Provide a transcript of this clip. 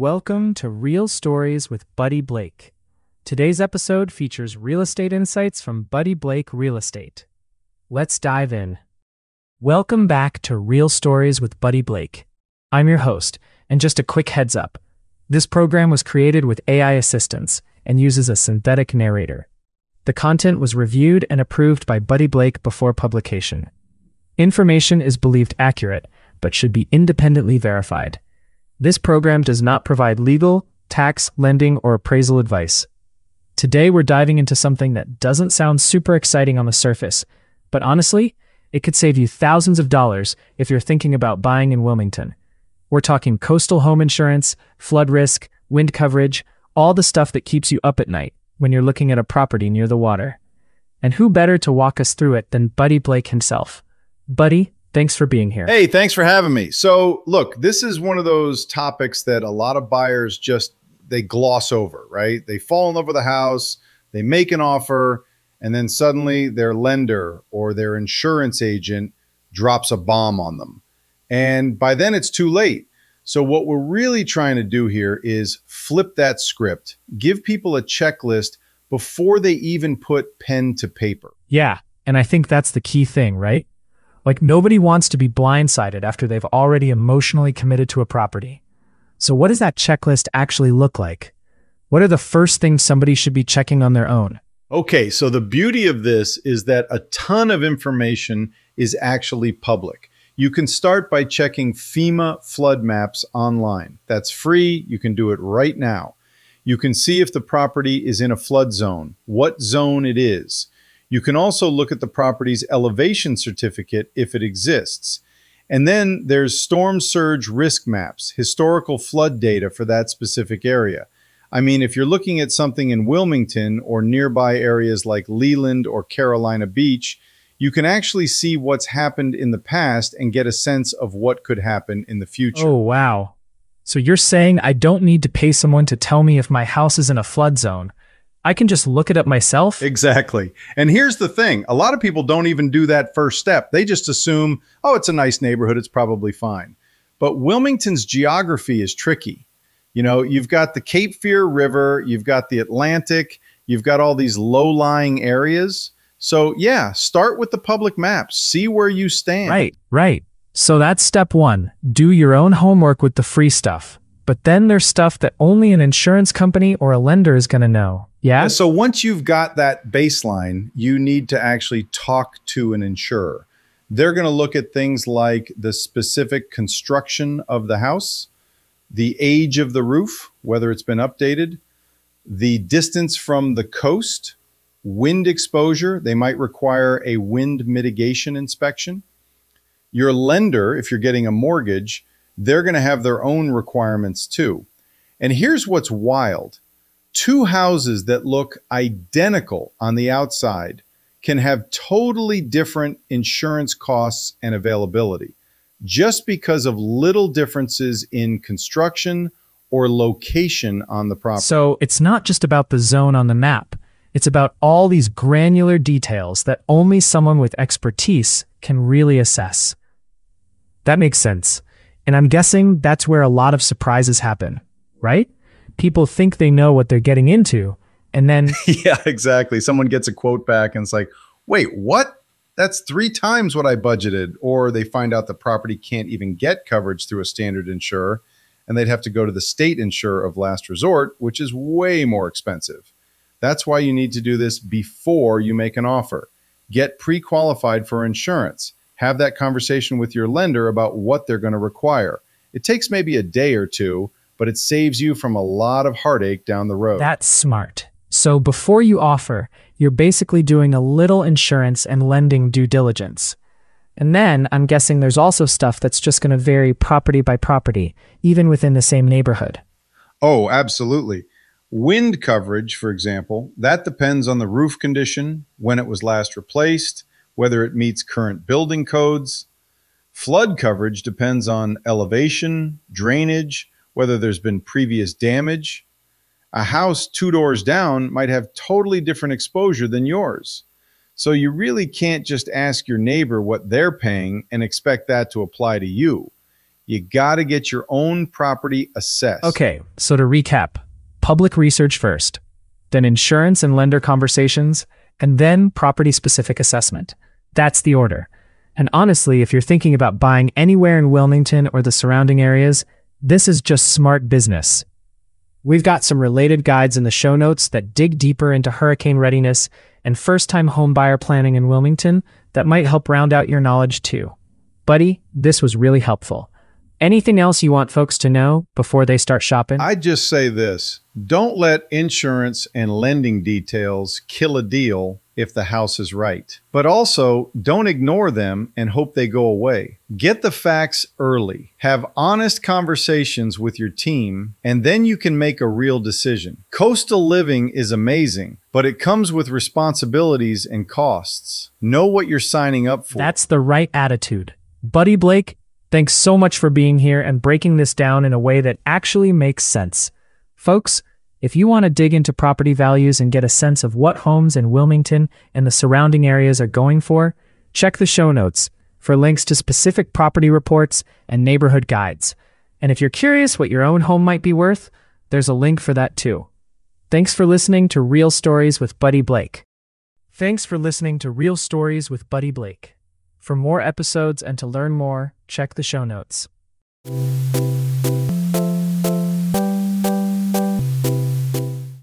welcome to Real Stories with Buddy Blake. Today's episode features real estate insights from Buddy Blake Real Estate. Let's dive in. Welcome back to Real Stories with Buddy Blake. I'm your host, and just a quick heads up. This program was created with AI assistance and uses a synthetic narrator. The content was reviewed and approved by Buddy Blake before publication. Information is believed accurate, but should be independently verified. This program does not provide legal, tax, lending, or appraisal advice. Today we're diving into something that doesn't sound super exciting on the surface, but honestly, it could save you thousands of dollars if you're thinking about buying in Wilmington. We're talking coastal home insurance, flood risk, wind coverage, all the stuff that keeps you up at night when you're looking at a property near the water. And who better to walk us through it than Buddy Blake himself? Buddy, thanks for being here. Hey, thanks for having me. So look, this is one of those topics that a lot of buyers they gloss over, right? They fall in love with a house, they make an offer, and then suddenly their lender or their insurance agent drops a bomb on them. And by then it's too late. So what we're really trying to do here is flip that script, give people a checklist before they even put pen to paper. Yeah, and I think that's the key thing, right? Like, nobody wants to be blindsided after they've already emotionally committed to a property. So what does that checklist actually look like? What are the first things somebody should be checking on their own? Okay, so the beauty of this is that a ton of information is actually public. You can start by checking FEMA flood maps online. That's free. You can do it right now. You can see if the property is in a flood zone, what zone it is. You can also look at the property's elevation certificate if it exists. And then there's storm surge risk maps, historical flood data for that specific area. I mean, if you're looking at something in Wilmington or nearby areas like Leland or Carolina Beach, you can actually see what's happened in the past and get a sense of what could happen in the future. Oh, wow. So you're saying I don't need to pay someone to tell me if my house is in a flood zone. I can just look it up myself? Exactly. And here's the thing. A lot of people don't even do that first step. They just assume, oh, it's a nice neighborhood, it's probably fine. But Wilmington's geography is tricky. You know, you've got the Cape Fear River, you've got the Atlantic, you've got all these low-lying areas. So yeah, start with the public maps. See where you stand. Right. So that's step one. Do your own homework with the free stuff. But then there's stuff that only an insurance company or a lender is going to know. Yeah? So once you've got that baseline, you need to actually talk to an insurer. They're going to look at things like the specific construction of the house, the age of the roof, whether it's been updated, the distance from the coast, wind exposure. They might require a wind mitigation inspection. Your lender, if you're getting a mortgage, they're going to have their own requirements too. And here's what's wild. Two houses that look identical on the outside can have totally different insurance costs and availability just because of little differences in construction or location on the property. So it's not just about the zone on the map. It's about all these granular details that only someone with expertise can really assess. That makes sense. And I'm guessing that's where a lot of surprises happen, right? People think they know what they're getting into, and then... Yeah, exactly. Someone gets a quote back and it's like, wait, what? That's 3 times what I budgeted. Or they find out the property can't even get coverage through a standard insurer, and they'd have to go to the state insurer of last resort, which is way more expensive. That's why you need to do this before you make an offer. Get pre-qualified for insurance. Have that conversation with your lender about what they're going to require. It takes maybe a day or two, but it saves you from a lot of heartache down the road. That's smart. So before you offer, you're basically doing a little insurance and lending due diligence. And then I'm guessing there's also stuff that's just going to vary property by property, even within the same neighborhood. Oh, absolutely. Wind coverage, for example, that depends on the roof condition, when it was last replaced, whether it meets current building codes. Flood coverage depends on elevation, drainage, whether there's been previous damage. A house 2 doors down might have totally different exposure than yours. So you really can't just ask your neighbor what they're paying and expect that to apply to you. You got to get your own property assessed. Okay, so to recap, public research first, then insurance and lender conversations, and then property-specific assessment. That's the order. And honestly, if you're thinking about buying anywhere in Wilmington or the surrounding areas, this is just smart business. We've got some related guides in the show notes that dig deeper into hurricane readiness and first-time home buyer planning in Wilmington that might help round out your knowledge too. Buddy, this was really helpful. Anything else you want folks to know before they start shopping? I'd just say this. Don't let insurance and lending details kill a deal if the house is right. But also, don't ignore them and hope they go away. Get the facts early. Have honest conversations with your team, and then you can make a real decision. Coastal living is amazing, but it comes with responsibilities and costs. Know what you're signing up for. That's the right attitude. Buddy Blake, thanks so much for being here and breaking this down in a way that actually makes sense. Folks, if you want to dig into property values and get a sense of what homes in Wilmington and the surrounding areas are going for, check the show notes for links to specific property reports and neighborhood guides. And if you're curious what your own home might be worth, there's a link for that too. Thanks for listening to Real Stories with Buddy Blake. Thanks for listening to Real Stories with Buddy Blake. For more episodes and to learn more, check the show notes.